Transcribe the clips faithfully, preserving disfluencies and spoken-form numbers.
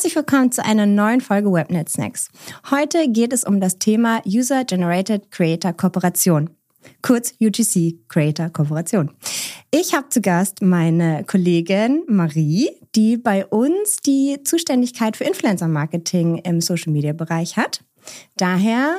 Herzlich willkommen zu einer neuen Folge Webnet Snacks. Heute geht es um das Thema User Generated Creator Kooperation, kurz U G C Creator Kooperation. Ich habe zu Gast meine Kollegin Marie, die bei uns die Zuständigkeit für Influencer-Marketing im Social-Media-Bereich hat. Daher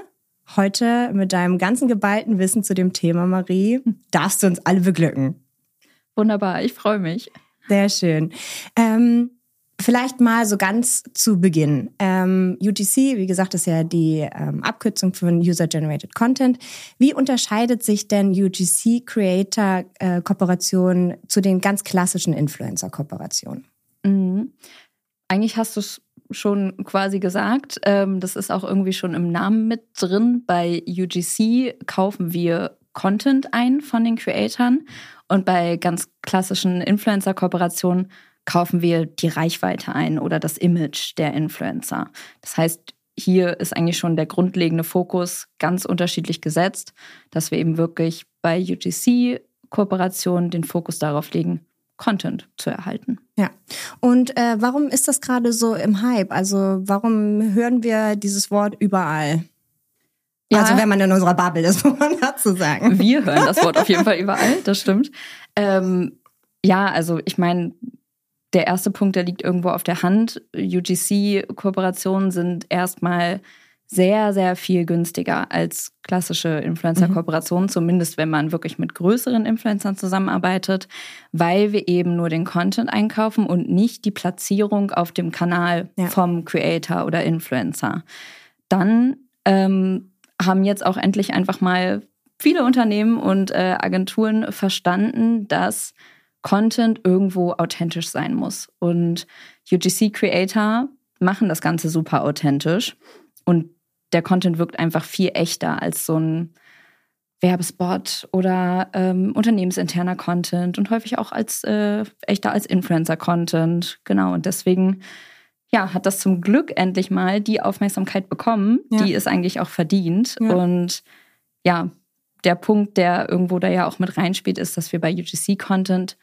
heute mit deinem ganzen geballten Wissen zu dem Thema, Marie, darfst du uns alle beglücken. Wunderbar, ich freue mich. Sehr schön. Ähm, Vielleicht mal so ganz zu Beginn. Ähm, U G C, wie gesagt, ist ja die ähm, Abkürzung von User Generated Content. Wie unterscheidet sich denn U G C Creator äh, Kooperation zu den ganz klassischen Influencer Kooperationen? Mhm. Eigentlich hast du es schon quasi gesagt. Ähm, das ist auch irgendwie schon im Namen mit drin. Bei U G C kaufen wir Content ein von den Creatoren und bei ganz klassischen Influencer-Kooperationen kaufen wir die Reichweite ein oder das Image der Influencer. Das heißt, hier ist eigentlich schon der grundlegende Fokus ganz unterschiedlich gesetzt, dass wir eben wirklich bei U G C-Kooperationen den Fokus darauf legen, Content zu erhalten. Ja. Und äh, warum ist das gerade so im Hype? Also warum hören wir dieses Wort überall? Ja. Also wenn man in unserer Bubble ist, muss man dazu sagen. Wir hören das Wort auf jeden Fall überall, das stimmt. Ähm, ja, also ich meine, der erste Punkt, der liegt irgendwo auf der Hand. U G C-Kooperationen sind erstmal sehr, sehr viel günstiger als klassische Influencer-Kooperationen, mhm. zumindest wenn man wirklich mit größeren Influencern zusammenarbeitet, weil wir eben nur den Content einkaufen und nicht die Platzierung auf dem Kanal ja. vom Creator oder Influencer. Dann ähm, haben jetzt auch endlich einfach mal viele Unternehmen und äh, Agenturen verstanden, dass Content irgendwo authentisch sein muss. Und U G C-Creator machen das Ganze super authentisch. Und der Content wirkt einfach viel echter als so ein Werbespot oder ähm, unternehmensinterner Content und häufig auch als äh, echter als Influencer-Content. Genau, und deswegen ja, hat das zum Glück endlich mal die Aufmerksamkeit bekommen, ja. die es eigentlich auch verdient. Ja. Und ja, der Punkt, der irgendwo da ja auch mit reinspielt, ist, dass wir bei U G C-Content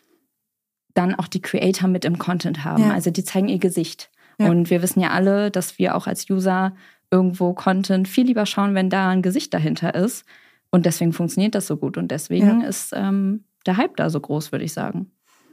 dann auch die Creator mit im Content haben. Ja. Also die zeigen ihr Gesicht. Ja. Und wir wissen ja alle, dass wir auch als User irgendwo Content viel lieber schauen, wenn da ein Gesicht dahinter ist. Und deswegen funktioniert das so gut. Und deswegen ja. ist ähm, der Hype da so groß, würde ich sagen.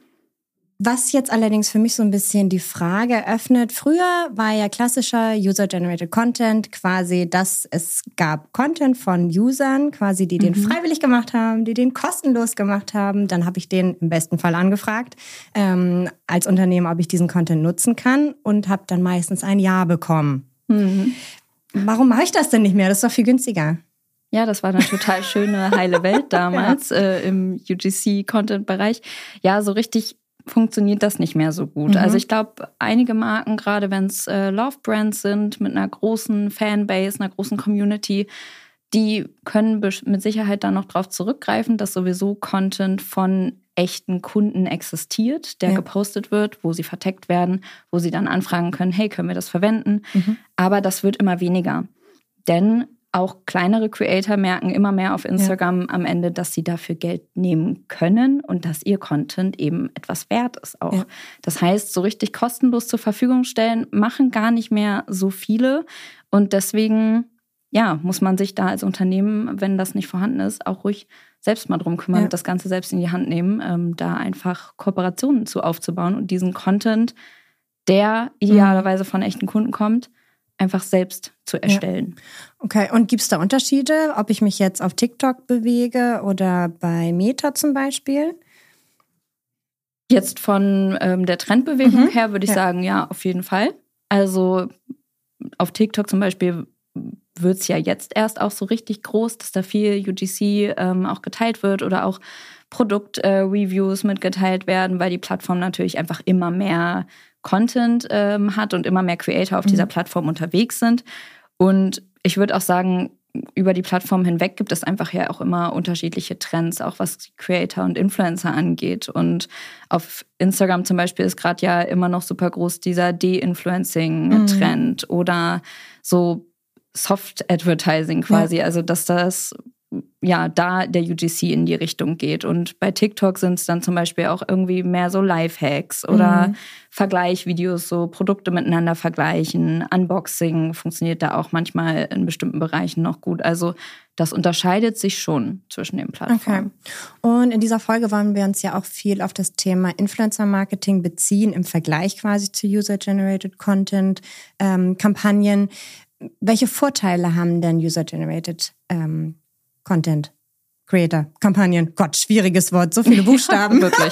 Was jetzt allerdings für mich so ein bisschen die Frage öffnet, früher war ja klassischer User-Generated Content quasi, dass es gab Content von Usern, quasi die den mhm. freiwillig gemacht haben, die den kostenlos gemacht haben. Dann habe ich den im besten Fall angefragt ähm, als Unternehmen, ob ich diesen Content nutzen kann und habe dann meistens ein Ja bekommen. Mhm. Warum mache ich das denn nicht mehr? Das ist doch viel günstiger. Ja, das war eine total schöne, heile Welt damals ja. äh, im U G C-Content-Bereich. Ja, so richtig funktioniert das nicht mehr so gut. Mhm. Also ich glaube, einige Marken, gerade wenn es äh, Love-Brands sind, mit einer großen Fanbase, einer großen Community, die können mit Sicherheit dann noch darauf zurückgreifen, dass sowieso Content von echten Kunden existiert, der ja. gepostet wird, wo sie vertaggt werden, wo sie dann anfragen können, hey, können wir das verwenden? Mhm. Aber das wird immer weniger. Denn auch kleinere Creator merken immer mehr auf Instagram ja. am Ende, dass sie dafür Geld nehmen können und dass ihr Content eben etwas wert ist auch. Ja. Das heißt, so richtig kostenlos zur Verfügung stellen, machen gar nicht mehr so viele. Und deswegen ja, muss man sich da als Unternehmen, wenn das nicht vorhanden ist, auch ruhig selbst mal drum kümmern, ja. das Ganze selbst in die Hand nehmen, ähm, da einfach Kooperationen zu aufzubauen und diesen Content, der idealerweise von echten Kunden kommt, einfach selbst zu erstellen. Ja. Okay, und gibt es da Unterschiede, ob ich mich jetzt auf TikTok bewege oder bei Meta zum Beispiel? Jetzt von ähm, der Trendbewegung mhm. her würde ich ja. sagen, ja, auf jeden Fall. Also auf TikTok zum Beispiel wird es ja jetzt erst auch so richtig groß, dass da viel U G C ähm, auch geteilt wird oder auch Produkt-Reviews äh, mitgeteilt werden, weil die Plattform natürlich einfach immer mehr Content ähm, hat und immer mehr Creator auf mhm. dieser Plattform unterwegs sind. Und ich würde auch sagen, über die Plattform hinweg gibt es einfach ja auch immer unterschiedliche Trends, auch was Creator und Influencer angeht. Und auf Instagram zum Beispiel ist gerade ja immer noch super groß dieser De-Influencing-Trend mhm. oder so Soft-Advertising quasi. Ja. Also dass das ja, da der U G C in die Richtung geht. Und bei TikTok sind es dann zum Beispiel auch irgendwie mehr so Lifehacks oder mhm. Vergleichvideos, so Produkte miteinander vergleichen. Unboxing funktioniert da auch manchmal in bestimmten Bereichen noch gut. Also das unterscheidet sich schon zwischen den Plattformen. Okay. Und in dieser Folge wollen wir uns ja auch viel auf das Thema Influencer-Marketing beziehen, im Vergleich quasi zu User-Generated Content, ähm, Kampagnen. Welche Vorteile haben denn User-Generated ähm, Content Creator, Kampagnen? Gott, schwieriges Wort, so viele Buchstaben. Ja, wirklich.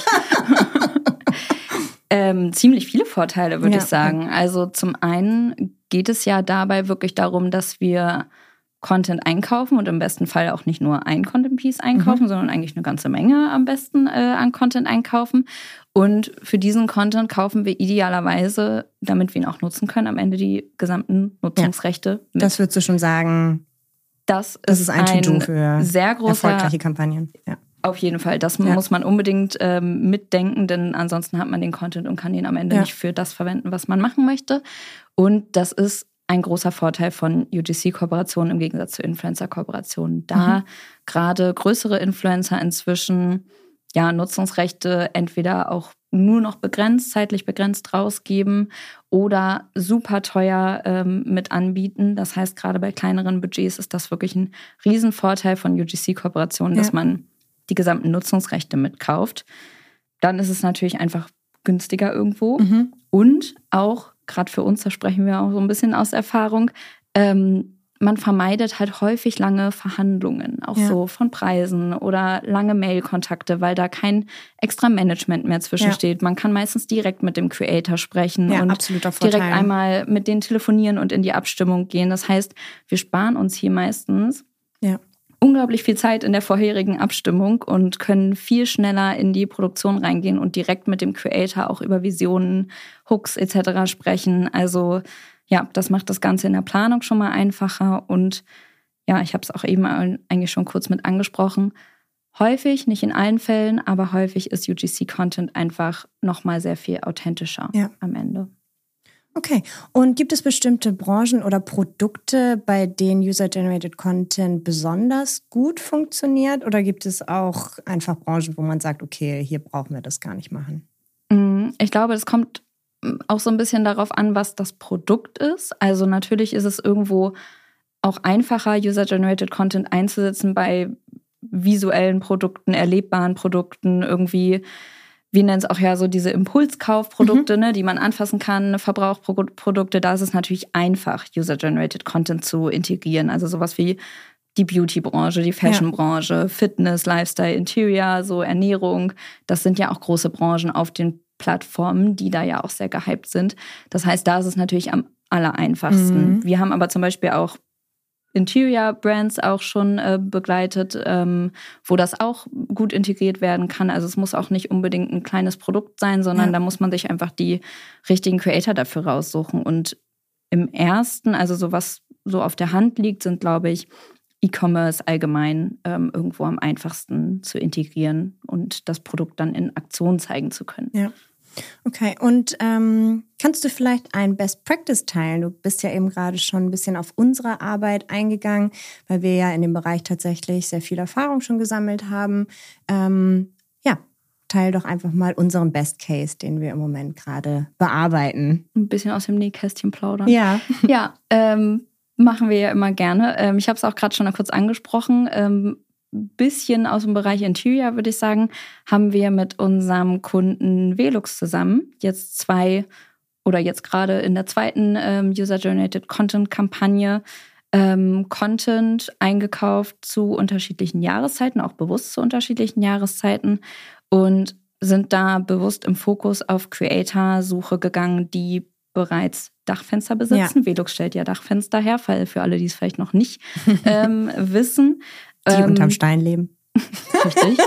ähm, ziemlich viele Vorteile, würde ja. ich sagen. Also zum einen geht es ja dabei wirklich darum, dass wir Content einkaufen und im besten Fall auch nicht nur ein Content-Piece einkaufen, mhm. sondern eigentlich eine ganze Menge am besten äh, an Content einkaufen. Und für diesen Content kaufen wir idealerweise, damit wir ihn auch nutzen können, am Ende die gesamten Nutzungsrechte ja. mit. Das würdest du schon sagen, das, das ist ein, ein To-Do für sehr großer, erfolgreiche Kampagnen. Ja. Auf jeden Fall. Das ja. muss man unbedingt ähm, mitdenken, denn ansonsten hat man den Content und kann ihn am Ende ja. nicht für das verwenden, was man machen möchte. Und das ist ein großer Vorteil von U G C-Kooperationen im Gegensatz zu Influencer-Kooperationen. Da mhm. gerade größere Influencer inzwischen ja Nutzungsrechte entweder auch nur noch begrenzt, zeitlich begrenzt rausgeben oder super teuer ähm, mit anbieten. Das heißt, gerade bei kleineren Budgets ist das wirklich ein Riesenvorteil von U G C-Kooperationen, ja. dass man die gesamten Nutzungsrechte mitkauft. Dann ist es natürlich einfach günstiger irgendwo mhm. und auch, gerade für uns, da sprechen wir auch so ein bisschen aus Erfahrung, ähm, man vermeidet halt häufig lange Verhandlungen, auch ja. so von Preisen oder lange Mail-Kontakte, weil da kein extra Management mehr zwischensteht. Ja. Man kann meistens direkt mit dem Creator sprechen ja, und direkt einmal mit denen telefonieren und in die Abstimmung gehen. Das heißt, wir sparen uns hier meistens ja. unglaublich viel Zeit in der vorherigen Abstimmung und können viel schneller in die Produktion reingehen und direkt mit dem Creator auch über Visionen, Hooks et cetera sprechen. Also ja, das macht das Ganze in der Planung schon mal einfacher und ja, ich habe es auch eben eigentlich schon kurz mit angesprochen. Häufig, nicht in allen Fällen, aber häufig ist U G C-Content einfach nochmal sehr viel authentischer ja. am Ende. Okay, und gibt es bestimmte Branchen oder Produkte, bei denen User-Generated Content besonders gut funktioniert? Oder gibt es auch einfach Branchen, wo man sagt, okay, hier brauchen wir das gar nicht machen? Ich glaube, das kommt auch so ein bisschen darauf an, was das Produkt ist. Also natürlich ist es irgendwo auch einfacher, User-Generated Content einzusetzen bei visuellen Produkten, erlebbaren Produkten, irgendwie, wir nennen es auch ja so diese Impulskaufprodukte, mhm. ne, die man anfassen kann, Verbrauchsprodukte. Da ist es natürlich einfach, User-Generated Content zu integrieren. Also sowas wie die Beauty-Branche, die Fashion-Branche, ja. Fitness, Lifestyle, Interior, so Ernährung. Das sind ja auch große Branchen auf den Plattformen, die da ja auch sehr gehypt sind. Das heißt, da ist es natürlich am allereinfachsten. Mhm. Wir haben aber zum Beispiel auch Interior-Brands auch schon äh, begleitet, ähm, wo das auch gut integriert werden kann. Also es muss auch nicht unbedingt ein kleines Produkt sein, sondern ja. da muss man sich einfach die richtigen Creator dafür raussuchen. Und im ersten, also so was so auf der Hand liegt, sind, glaube ich, E-Commerce allgemein ähm, irgendwo am einfachsten zu integrieren und das Produkt dann in Aktion zeigen zu können. Ja. Okay, und ähm, kannst du vielleicht ein Best Practice teilen? Du bist ja eben gerade schon ein bisschen auf unsere Arbeit eingegangen, weil wir ja in dem Bereich tatsächlich sehr viel Erfahrung schon gesammelt haben. Ähm, ja, teil doch einfach mal unseren Best Case, den wir im Moment gerade bearbeiten. Ein bisschen aus dem Nähkästchen plaudern. Ja. Ja, ähm, machen wir ja immer gerne. Ähm, ich habe es auch gerade schon mal kurz angesprochen. Ähm, bisschen aus dem Bereich Interior, würde ich sagen, haben wir mit unserem Kunden Velux zusammen jetzt zwei oder jetzt gerade in der zweiten ähm, User-Generated Content-Kampagne ähm, Content eingekauft zu unterschiedlichen Jahreszeiten, auch bewusst zu unterschiedlichen Jahreszeiten und sind da bewusst im Fokus auf Creator-Suche gegangen, die bereits Dachfenster besitzen. Ja. Velux stellt ja Dachfenster her, weil für alle, die es vielleicht noch nicht ähm, wissen. Die ähm, unterm Stein leben. Richtig.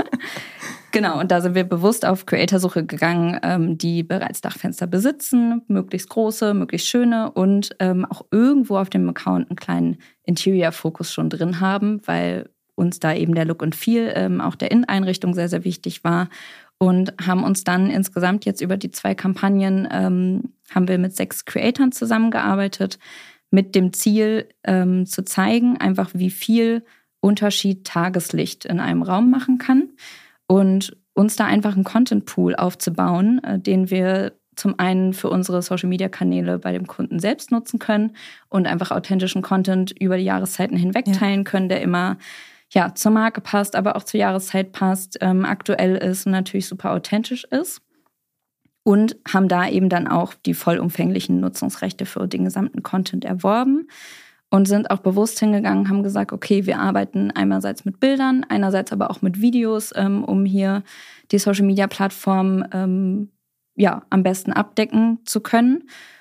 Genau, und da sind wir bewusst auf Creator-Suche gegangen, ähm, die bereits Dachfenster besitzen, möglichst große, möglichst schöne und ähm, auch irgendwo auf dem Account einen kleinen Interior-Fokus schon drin haben, weil uns da eben der Look und Feel ähm, auch der Inneneinrichtung sehr, sehr wichtig war. Und haben uns dann insgesamt jetzt über die zwei Kampagnen, ähm, haben wir mit sechs Creatoren zusammengearbeitet, mit dem Ziel ähm, zu zeigen, einfach wie viel Unterschied Tageslicht in einem Raum machen kann und uns da einfach einen Content-Pool aufzubauen, den wir zum einen für unsere Social-Media-Kanäle bei dem Kunden selbst nutzen können und einfach authentischen Content über die Jahreszeiten hinweg teilen können, der immer ja, zur Marke passt, aber auch zur Jahreszeit passt, ähm, aktuell ist und natürlich super authentisch ist. Und haben da eben dann auch die vollumfänglichen Nutzungsrechte für den gesamten Content erworben. Und sind auch bewusst hingegangen, haben gesagt, okay, wir arbeiten einerseits mit Bildern, einerseits aber auch mit Videos, ähm, um hier die Social-Media-Plattform ähm, ja, am besten abdecken zu können.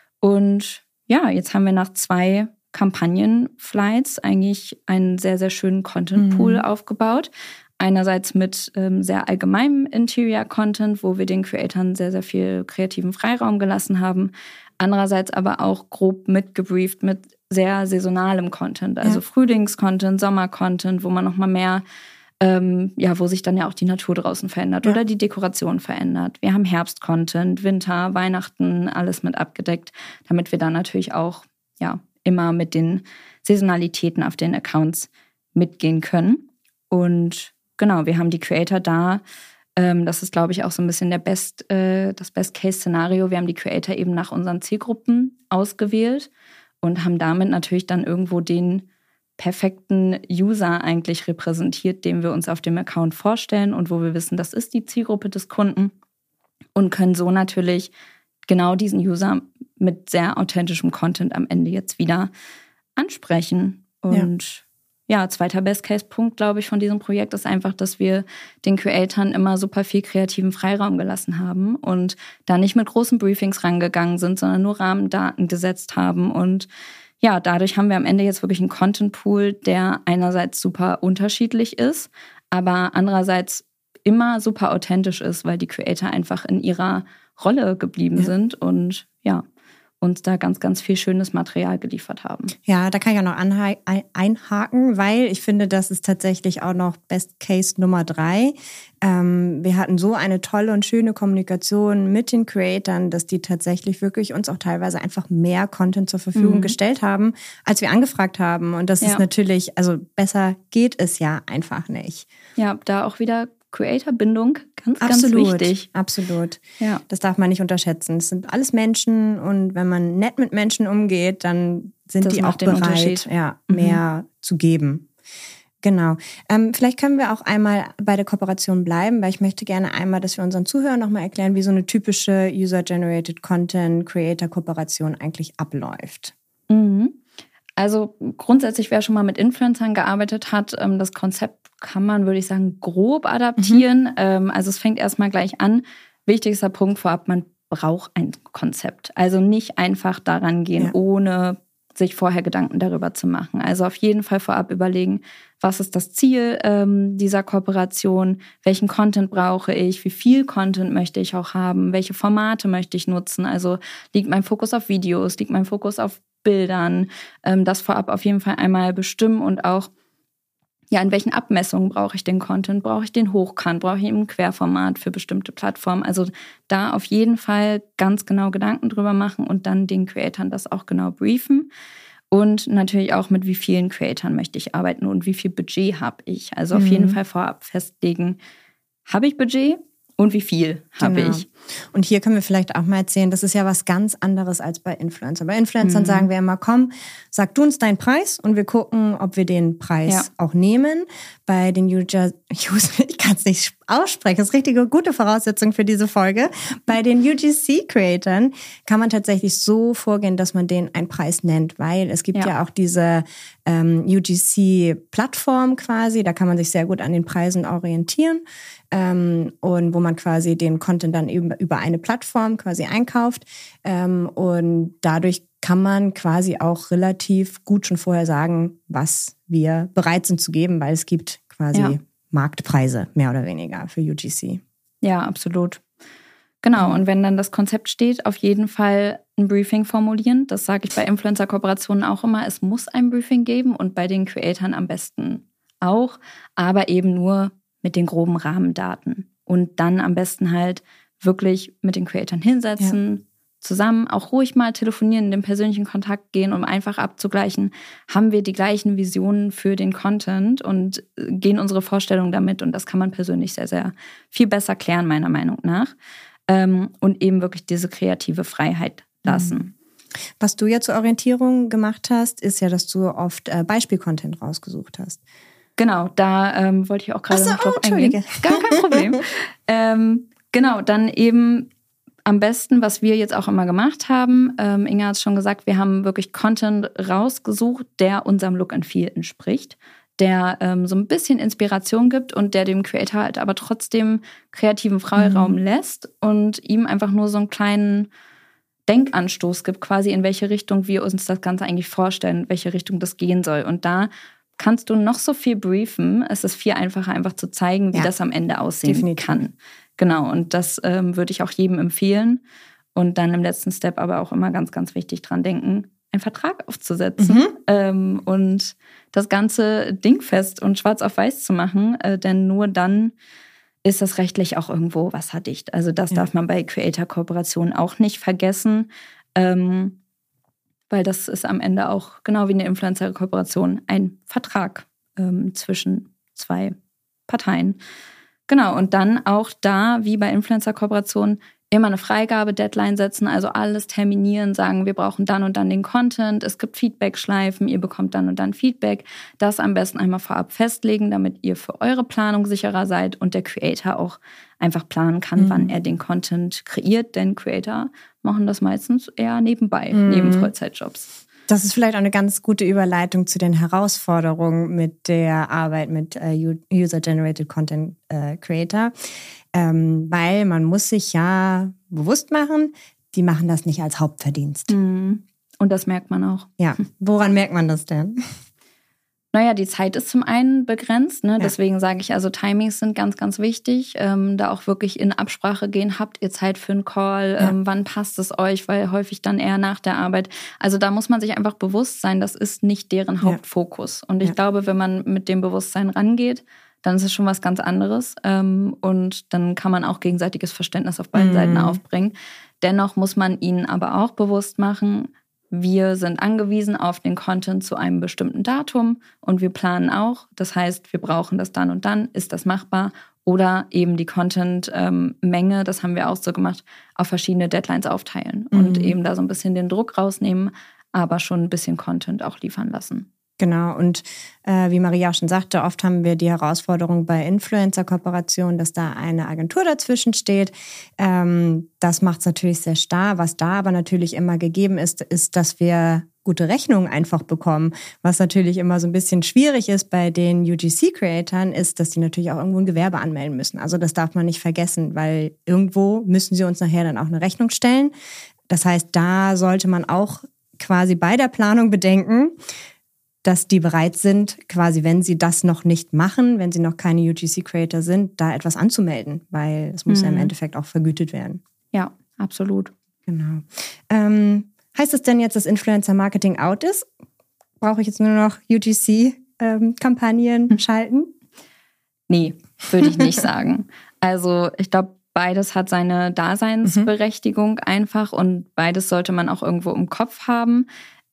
Und ja, jetzt haben wir nach zwei Kampagnen-Flights eigentlich einen sehr, sehr schönen Content-Pool mhm. aufgebaut. Einerseits mit ähm, sehr allgemeinem Interior-Content, wo wir den Creatoren sehr, sehr viel kreativen Freiraum gelassen haben. Andererseits aber auch grob mitgebrieft mit sehr saisonalem Content, also ja. Frühlings-Content, Sommer-Content, wo man nochmal mehr, ähm, ja, wo sich dann ja auch die Natur draußen verändert ja. oder die Dekoration verändert. Wir haben Herbst-Content, Winter, Weihnachten, alles mit abgedeckt, damit wir dann natürlich auch, ja, immer mit den Saisonalitäten auf den Accounts mitgehen können. Und genau, wir haben die Creator da. Ähm, das ist, glaube ich, auch so ein bisschen der Best, äh, das Best-Case-Szenario. Wir haben die Creator eben nach unseren Zielgruppen ausgewählt und haben damit natürlich dann irgendwo den perfekten User eigentlich repräsentiert, den wir uns auf dem Account vorstellen und wo wir wissen, das ist die Zielgruppe des Kunden und können so natürlich genau diesen User mit sehr authentischem Content am Ende jetzt wieder ansprechen. Und ja, ja zweiter Best-Case-Punkt, glaube ich, von diesem Projekt ist einfach, dass wir den Creatoren immer super viel kreativen Freiraum gelassen haben und da nicht mit großen Briefings rangegangen sind, sondern nur Rahmendaten gesetzt haben. Und ja, dadurch haben wir am Ende jetzt wirklich einen Content-Pool, der einerseits super unterschiedlich ist, aber andererseits immer super authentisch ist, weil die Creator einfach in ihrer Rolle geblieben ja. sind und ja, uns da ganz, ganz viel schönes Material geliefert haben. Ja, da kann ich auch noch anha- einhaken, weil ich finde, das ist tatsächlich auch noch Best Case Nummer drei. Ähm, wir hatten so eine tolle und schöne Kommunikation mit den Creatoren, dass die tatsächlich wirklich uns auch teilweise einfach mehr Content zur Verfügung mhm. gestellt haben, als wir angefragt haben. Und das ja. ist natürlich, also besser geht es ja einfach nicht. Ja, da auch wieder Creator-Bindung, ganz, absolut, ganz wichtig. Absolut. Ja. Das darf man nicht unterschätzen. Es sind alles Menschen und wenn man nett mit Menschen umgeht, dann sind das die auch bereit, ja, mehr mhm. zu geben. Genau. Ähm, vielleicht können wir auch einmal bei der Kooperation bleiben, weil ich möchte gerne einmal, dass wir unseren Zuhörern nochmal erklären, wie so eine typische User-Generated Content-Creator-Kooperation eigentlich abläuft. Mhm. Also grundsätzlich, wer schon mal mit Influencern gearbeitet hat, das Konzept kann man, würde ich sagen, grob adaptieren. Mhm. Also es fängt erstmal gleich an. Wichtigster Punkt vorab, man braucht ein Konzept. Also nicht einfach daran gehen, ja. ohne sich vorher Gedanken darüber zu machen. Also auf jeden Fall vorab überlegen, was ist das Ziel ähm, dieser Kooperation, welchen Content brauche ich, wie viel Content möchte ich auch haben, welche Formate möchte ich nutzen. Also liegt mein Fokus auf Videos, liegt mein Fokus auf Bildern, ähm, das vorab auf jeden Fall einmal bestimmen und auch, ja, in welchen Abmessungen brauche ich den Content? Brauche ich den hochkant? Brauche ich eben ein Querformat für bestimmte Plattformen? Also da auf jeden Fall ganz genau Gedanken drüber machen und dann den Creatoren das auch genau briefen. Und natürlich auch, mit wie vielen Creatoren möchte ich arbeiten und wie viel Budget habe ich. Also auf mhm. jeden Fall vorab festlegen, habe ich Budget? Und wie viel habe genau. ich? Und hier können wir vielleicht auch mal erzählen, das ist ja was ganz anderes als bei Influencern. Bei Influencern mhm. sagen wir immer, komm, sag du uns deinen Preis und wir gucken, ob wir den Preis ja. auch nehmen. Bei den User, ich kann es nicht aussprechen, das ist richtige gute Voraussetzung für diese Folge. Bei den U G C-Creatoren kann man tatsächlich so vorgehen, dass man denen einen Preis nennt, weil es gibt ja, ja auch diese ähm, U G C-Plattform quasi, da kann man sich sehr gut an den Preisen orientieren. Ähm, und wo man quasi den Content dann über, über eine Plattform quasi einkauft. Ähm, und dadurch kann man quasi auch relativ gut schon vorher sagen, was wir bereit sind zu geben, weil es gibt quasi ja. Marktpreise, mehr oder weniger, für U G C. Ja, absolut. Genau, und wenn dann das Konzept steht, auf jeden Fall ein Briefing formulieren. Das sage ich bei Influencer-Kooperationen auch immer. Es muss ein Briefing geben und bei den Creatoren am besten auch, aber eben nur mit den groben Rahmendaten. Und dann am besten halt wirklich mit den Creatoren hinsetzen, ja. zusammen, auch ruhig mal telefonieren, in den persönlichen Kontakt gehen, um einfach abzugleichen, haben wir die gleichen Visionen für den Content und gehen unsere Vorstellungen damit. Und das kann man persönlich sehr, sehr viel besser klären, meiner Meinung nach. Ähm, und eben wirklich diese kreative Freiheit lassen. Was du ja zur Orientierung gemacht hast, ist ja, dass du oft äh, Beispiel-Content rausgesucht hast. Genau, da ähm, wollte ich auch gerade so, noch drauf oh, Entschuldige. eingehen. Gar kein Problem. ähm, genau, dann eben am besten, was wir jetzt auch immer gemacht haben, ähm, Inga hat es schon gesagt, wir haben wirklich Content rausgesucht, der unserem Look and Feel entspricht, der ähm, so ein bisschen Inspiration gibt und der dem Creator halt aber trotzdem kreativen Freiraum mhm. lässt und ihm einfach nur so einen kleinen Denkanstoß gibt, quasi in welche Richtung wir uns das Ganze eigentlich vorstellen, in welche Richtung das gehen soll. Und da kannst du noch so viel briefen, es ist viel einfacher, einfach zu zeigen, wie ja, das am Ende aussehen definitiv. Kann. Genau, und das ähm, würde ich auch jedem empfehlen. Und dann im letzten Step aber auch immer ganz, ganz wichtig dran denken, einen Vertrag aufzusetzen mhm. ähm, und das ganze dingfest und schwarz auf weiß zu machen, äh, denn nur dann ist das rechtlich auch irgendwo wasserdicht. Also das ja. darf man bei Creator-Kooperationen auch nicht vergessen, ähm, weil das ist am Ende auch genau wie eine Influencer-Kooperation ein Vertrag ähm, zwischen zwei Parteien. Genau, und dann auch da, wie bei Influencer-Kooperationen, immer eine Freigabe-Deadline setzen, also alles terminieren, sagen, wir brauchen dann und dann den Content, es gibt Feedback-Schleifen, ihr bekommt dann und dann Feedback. Das am besten einmal vorab festlegen, damit ihr für eure Planung sicherer seid und der Creator auch einfach planen kann, mhm. wann er den Content kreiert, denn Creator machen das meistens eher nebenbei, mhm. neben Vollzeitjobs. Das ist vielleicht auch eine ganz gute Überleitung zu den Herausforderungen mit der Arbeit mit äh, User-Generated Content äh, Creator. Ähm, weil man muss sich ja bewusst machen, die machen das nicht als Hauptverdienst. Und das merkt man auch. Ja, woran merkt man das denn? Naja, die Zeit ist zum einen begrenzt, ne? Ja. Deswegen sage ich, also Timings sind ganz, ganz wichtig. Ähm, da auch wirklich in Absprache gehen, habt ihr Zeit für einen Call, ja. ähm, wann passt es euch, weil häufig dann eher nach der Arbeit. Also da muss man sich einfach bewusst sein, das ist nicht deren Hauptfokus. Und ich ja. glaube, wenn man mit dem Bewusstsein rangeht, dann ist es schon was ganz anderes. Ähm, und dann kann man auch gegenseitiges Verständnis auf beiden mhm. Seiten aufbringen. Dennoch muss man ihnen aber auch bewusst machen, wir sind angewiesen auf den Content zu einem bestimmten Datum und wir planen auch. Das heißt, wir brauchen das dann und dann. Ist das machbar? Oder eben die Content-Menge, das haben wir auch so gemacht, auf verschiedene Deadlines aufteilen mhm. und eben da so ein bisschen den Druck rausnehmen, aber schon ein bisschen Content auch liefern lassen. Genau, und äh, wie Maria auch schon sagte, oft haben wir die Herausforderung bei Influencer-Kooperationen, dass da eine Agentur dazwischen steht. Ähm, das macht es natürlich sehr starr. Was da aber natürlich immer gegeben ist, ist, dass wir gute Rechnungen einfach bekommen. Was natürlich immer so ein bisschen schwierig ist bei den U G C-Creatoren, ist, dass die natürlich auch irgendwo ein Gewerbe anmelden müssen. Also das darf man nicht vergessen, weil irgendwo müssen sie uns nachher dann auch eine Rechnung stellen. Das heißt, da sollte man auch quasi bei der Planung bedenken, dass die bereit sind, quasi, wenn sie das noch nicht machen, wenn sie noch keine U G C-Creator sind, da etwas anzumelden, weil es muss mhm. ja im Endeffekt auch vergütet werden. Ja, absolut. Genau. Ähm, heißt es denn jetzt, dass Influencer-Marketing out ist? Brauche ich jetzt nur noch U G C-Kampagnen ähm, schalten? Nee, würde ich nicht sagen. Also ich glaube, beides hat seine Daseinsberechtigung mhm. einfach und beides sollte man auch irgendwo im Kopf haben.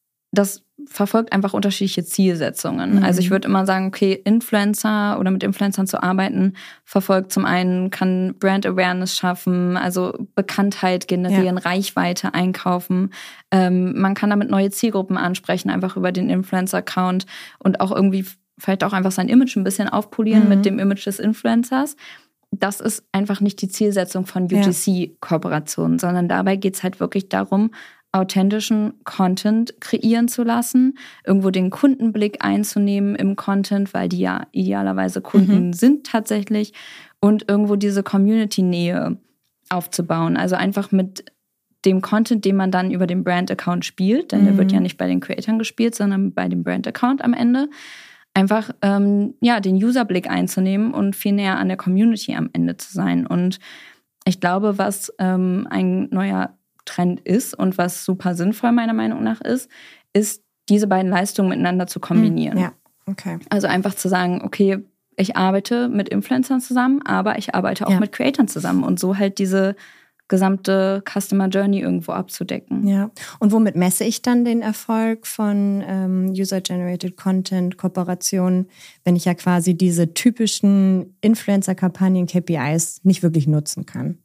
Das verfolgt einfach unterschiedliche Zielsetzungen. Mhm. Also ich würde immer sagen, okay, Influencer oder mit Influencern zu arbeiten, verfolgt zum einen, kann Brand Awareness schaffen, also Bekanntheit generieren, ja. Reichweite einkaufen. Ähm, man kann damit neue Zielgruppen ansprechen, einfach über den Influencer-Account und auch irgendwie vielleicht auch einfach sein Image ein bisschen aufpolieren mhm. mit dem Image des Influencers. Das ist einfach nicht die Zielsetzung von U G C-Kooperationen, ja. sondern dabei geht es halt wirklich darum, authentischen Content kreieren zu lassen, irgendwo den Kundenblick einzunehmen im Content, weil die ja idealerweise Kunden mhm. sind tatsächlich und irgendwo diese Community-Nähe aufzubauen. Also einfach mit dem Content, den man dann über den Brand-Account spielt, denn mhm. der wird ja nicht bei den Creatoren gespielt, sondern bei dem Brand-Account am Ende, einfach ähm, ja den Userblick einzunehmen und viel näher an der Community am Ende zu sein. Und ich glaube, was ähm, ein neuer Trend ist und was super sinnvoll meiner Meinung nach ist, ist, diese beiden Leistungen miteinander zu kombinieren. Ja, okay. Also einfach zu sagen, okay, ich arbeite mit Influencern zusammen, aber ich arbeite auch ja. mit Creatoren zusammen und so halt diese gesamte Customer Journey irgendwo abzudecken. Ja, und womit messe ich dann den Erfolg von ähm, User-Generated Content Kooperationen, wenn ich ja quasi diese typischen Influencer-Kampagnen K P Is nicht wirklich nutzen kann?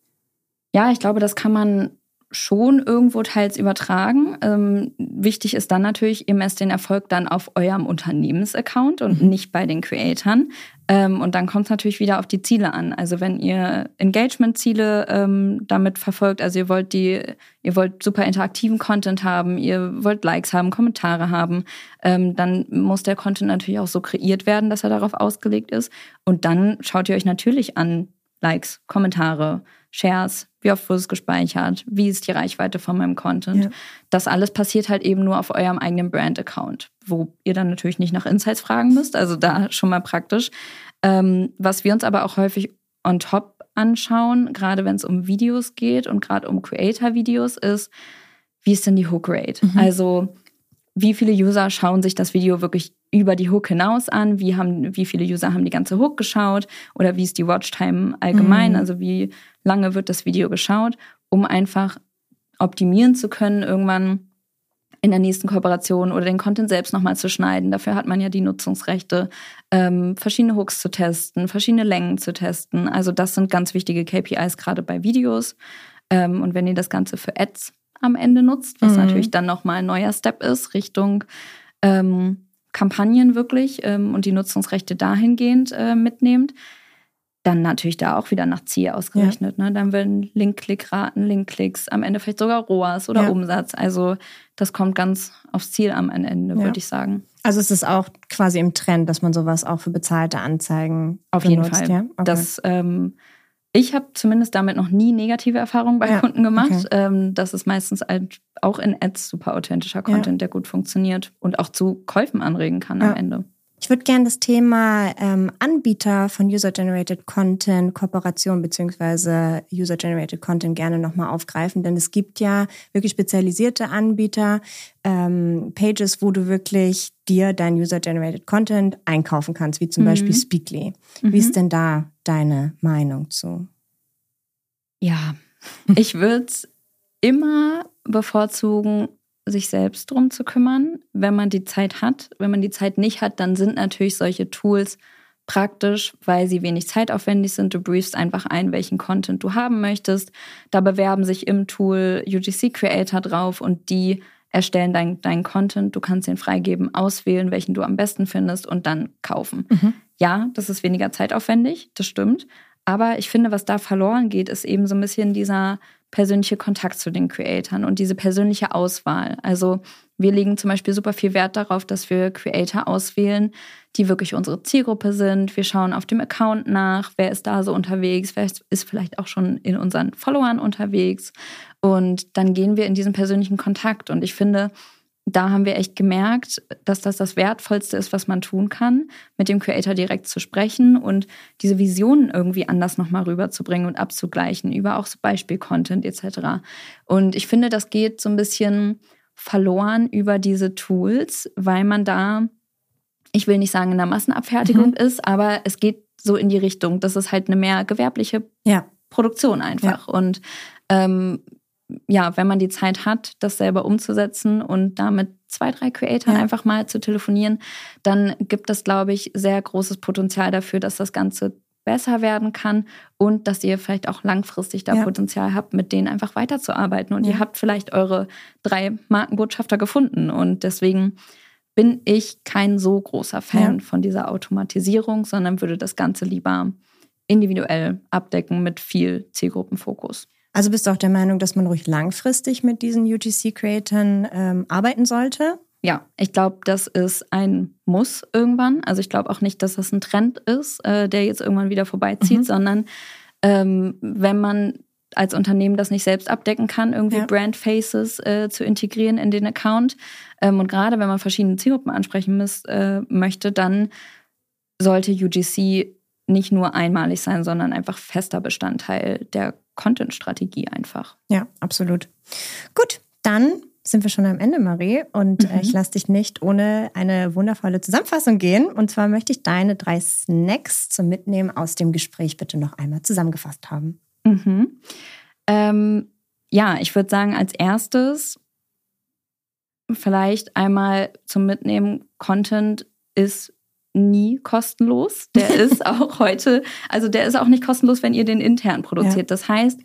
Ja, ich glaube, das kann man schon irgendwo teils übertragen. Ähm, wichtig ist dann natürlich, ihr messt den Erfolg dann auf eurem Unternehmensaccount und mhm. nicht bei den Creatoren. Ähm, und dann kommt es natürlich wieder auf die Ziele an. Also wenn ihr Engagement-Ziele ähm, damit verfolgt, also ihr wollt die, ihr wollt super interaktiven Content haben, ihr wollt Likes haben, Kommentare haben, ähm, dann muss der Content natürlich auch so kreiert werden, dass er darauf ausgelegt ist. Und dann schaut ihr euch natürlich an, Likes, Kommentare, Shares, wie oft wurde es gespeichert, wie ist die Reichweite von meinem Content. Ja. Das alles passiert halt eben nur auf eurem eigenen Brand-Account, wo ihr dann natürlich nicht nach Insights fragen müsst, also da schon mal praktisch. Ähm, was wir uns aber auch häufig on top anschauen, gerade wenn es um Videos geht und gerade um Creator-Videos, ist, wie ist denn die Hook-Rate? Mhm. Also wie viele User schauen sich das Video wirklich über die Hook hinaus an? Wie haben, wie viele User haben die ganze Hook geschaut? Oder wie ist die Watchtime allgemein? Mhm. Also wie lange wird das Video geschaut? Um einfach optimieren zu können, irgendwann in der nächsten Kooperation oder den Content selbst nochmal zu schneiden. Dafür hat man ja die Nutzungsrechte, ähm, verschiedene Hooks zu testen, verschiedene Längen zu testen. Also das sind ganz wichtige K P Is, gerade bei Videos. Ähm, und wenn ihr das Ganze für Ads am Ende nutzt, was mhm. natürlich dann nochmal ein neuer Step ist, Richtung ähm, Kampagnen wirklich ähm, und die Nutzungsrechte dahingehend äh, mitnehmt, dann natürlich da auch wieder nach Ziel ausgerechnet. Ja. Ne? Dann werden Link-Klick-Raten, Link-Klicks, am Ende vielleicht sogar R O A S oder ja. Umsatz. Also das kommt ganz aufs Ziel am Ende, ja. würde ich sagen. Also es ist auch quasi im Trend, dass man sowas auch für bezahlte Anzeigen auf benutzt, jeden Fall. Ja? Okay. Das ähm, Ich habe zumindest damit noch nie negative Erfahrungen bei ja, Kunden gemacht. Okay. Ähm, das ist meistens halt auch in Ads super authentischer Content, ja. der gut funktioniert und auch zu Käufen anregen kann ja. am Ende. Ich würde gerne das Thema ähm, Anbieter von User-Generated Content, Kooperation beziehungsweise User-Generated Content gerne nochmal aufgreifen, denn es gibt ja wirklich spezialisierte Anbieter, ähm, Pages, wo du wirklich dir dein User-Generated Content einkaufen kannst, wie zum mhm. Beispiel Speakly. Mhm. Wie ist denn da deine Meinung zu? Ja, ich würde immer bevorzugen, sich selbst drum zu kümmern, wenn man die Zeit hat. Wenn man die Zeit nicht hat, dann sind natürlich solche Tools praktisch, weil sie wenig zeitaufwendig sind. Du briefst einfach ein, welchen Content du haben möchtest. Da bewerben sich im Tool U G C-Creator drauf und die erstellen deinen dein Content. Du kannst den freigeben, auswählen, welchen du am besten findest und dann kaufen. Mhm. Ja, das ist weniger zeitaufwendig, das stimmt. Aber ich finde, was da verloren geht, ist eben so ein bisschen dieser persönliche Kontakt zu den Creatoren und diese persönliche Auswahl. Also wir legen zum Beispiel super viel Wert darauf, dass wir Creator auswählen, die wirklich unsere Zielgruppe sind. Wir schauen auf dem Account nach, wer ist da so unterwegs, wer ist vielleicht auch schon in unseren Followern unterwegs. Und dann gehen wir in diesen persönlichen Kontakt. Und ich finde, da haben wir echt gemerkt, dass das das Wertvollste ist, was man tun kann, mit dem Creator direkt zu sprechen und diese Visionen irgendwie anders nochmal rüberzubringen und abzugleichen über auch so Beispiel-Content et cetera. Und ich finde, das geht so ein bisschen verloren über diese Tools, weil man da, ich will nicht sagen in der Massenabfertigung mhm. ist, aber es geht so in die Richtung, das ist halt eine mehr gewerbliche ja. Produktion einfach. Ja. Und ähm, ja, wenn man die Zeit hat, das selber umzusetzen und da mit zwei, drei Creatoren ja. einfach mal zu telefonieren, dann gibt es, glaube ich, sehr großes Potenzial dafür, dass das Ganze besser werden kann und dass ihr vielleicht auch langfristig da ja. Potenzial habt, mit denen einfach weiterzuarbeiten. Und ja. ihr habt vielleicht eure drei Markenbotschafter gefunden. Und deswegen bin ich kein so großer Fan ja. von dieser Automatisierung, sondern würde das Ganze lieber individuell abdecken mit viel Zielgruppenfokus. Also bist du auch der Meinung, dass man ruhig langfristig mit diesen U G C-Creatoren ähm, arbeiten sollte? Ja, ich glaube, das ist ein Muss irgendwann. Also ich glaube auch nicht, dass das ein Trend ist, äh, der jetzt irgendwann wieder vorbeizieht, mhm. sondern ähm, wenn man als Unternehmen das nicht selbst abdecken kann, irgendwie ja. Brand-Faces äh, zu integrieren in den Account ähm, und gerade wenn man verschiedene Zielgruppen ansprechen muss, äh, möchte, dann sollte U G C nicht nur einmalig sein, sondern einfach fester Bestandteil der Content-Strategie einfach. Ja, absolut. Gut, dann sind wir schon am Ende, Marie. Und mhm. ich lasse dich nicht ohne eine wundervolle Zusammenfassung gehen. Und zwar möchte ich deine drei Snacks zum Mitnehmen aus dem Gespräch bitte noch einmal zusammengefasst haben. Mhm. Ähm, ja, ich würde sagen, als erstes vielleicht einmal zum Mitnehmen, Content ist nie kostenlos. Der ist auch heute, also der ist auch nicht kostenlos, wenn ihr den intern produziert. Ja. Das heißt,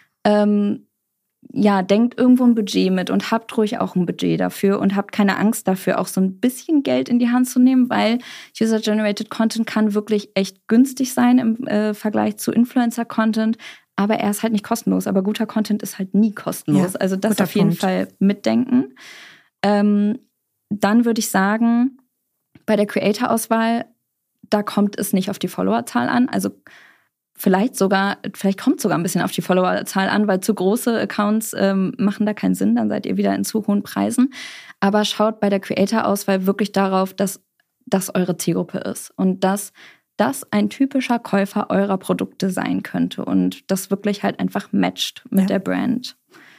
ähm, ja, denkt irgendwo ein Budget mit und habt ruhig auch ein Budget dafür und habt keine Angst dafür, auch so ein bisschen Geld in die Hand zu nehmen, weil User-Generated Content kann wirklich echt günstig sein im äh, Vergleich zu Influencer-Content, aber er ist halt nicht kostenlos. Aber guter Content ist halt nie kostenlos. Ja, also das auf jeden Punkt. Fall mitdenken. Ähm, dann würde ich sagen, bei der Creator-Auswahl, da kommt es nicht auf die Followerzahl an. Also vielleicht sogar, vielleicht kommt es sogar ein bisschen auf die Followerzahl an, weil zu große Accounts ähm, machen da keinen Sinn. Dann seid ihr wieder in zu hohen Preisen. Aber schaut bei der Creator-Auswahl wirklich darauf, dass das eure Zielgruppe ist und dass das ein typischer Käufer eurer Produkte sein könnte und das wirklich halt einfach matcht mit ja. der Brand.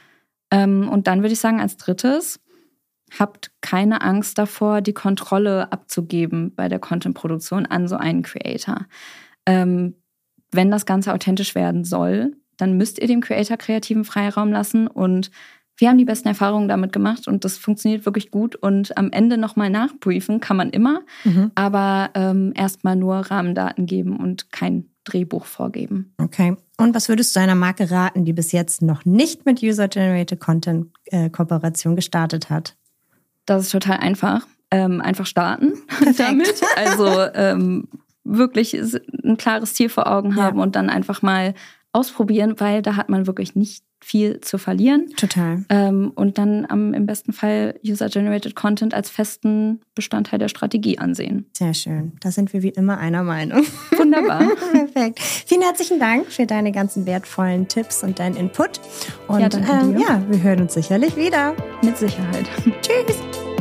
Ähm, und dann würde ich sagen, als drittes, habt keine Angst davor, die Kontrolle abzugeben bei der Content-Produktion an so einen Creator. Ähm, wenn das Ganze authentisch werden soll, dann müsst ihr dem Creator kreativen Freiraum lassen. Und wir haben die besten Erfahrungen damit gemacht und das funktioniert wirklich gut. Und am Ende nochmal nachbriefen kann man immer, mhm. aber ähm, erstmal nur Rahmendaten geben und kein Drehbuch vorgeben. Okay. Und was würdest du einer Marke raten, die bis jetzt noch nicht mit User-Generated Content-Kooperation gestartet hat? Das ist total einfach. Ähm, einfach starten damit. Also ähm, wirklich ein klares Ziel vor Augen haben ja. und dann einfach mal ausprobieren, weil da hat man wirklich nicht viel zu verlieren. Total. Ähm, und dann am, im besten Fall User-Generated Content als festen Bestandteil der Strategie ansehen. Sehr schön. Da sind wir wie immer einer Meinung. Wunderbar. Perfekt. Vielen herzlichen Dank für deine ganzen wertvollen Tipps und deinen Input. Und ja, ähm, ja, wir hören uns sicherlich wieder. Mit Sicherheit. Tschüss.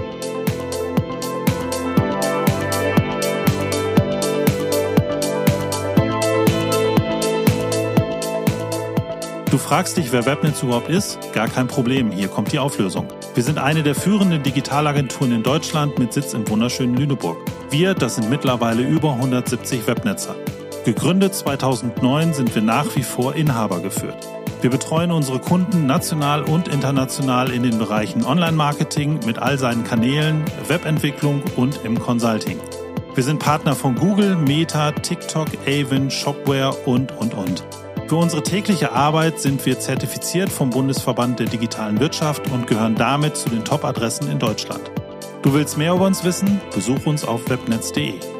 Du fragst dich, wer Webnetz überhaupt ist? Gar kein Problem, hier kommt die Auflösung. Wir sind eine der führenden Digitalagenturen in Deutschland mit Sitz im wunderschönen Lüneburg. Wir, das sind mittlerweile über hundertsiebzig Webnetzer. Gegründet zweitausendneun sind wir nach wie vor Inhaber geführt. Wir betreuen unsere Kunden national und international in den Bereichen Online-Marketing mit all seinen Kanälen, Webentwicklung und im Consulting. Wir sind Partner von Google, Meta, TikTok, Avon, Shopware und, und, und. Für unsere tägliche Arbeit sind wir zertifiziert vom Bundesverband der digitalen Wirtschaft und gehören damit zu den Top-Adressen in Deutschland. Du willst mehr über uns wissen? Besuch uns auf webnetz punkt de.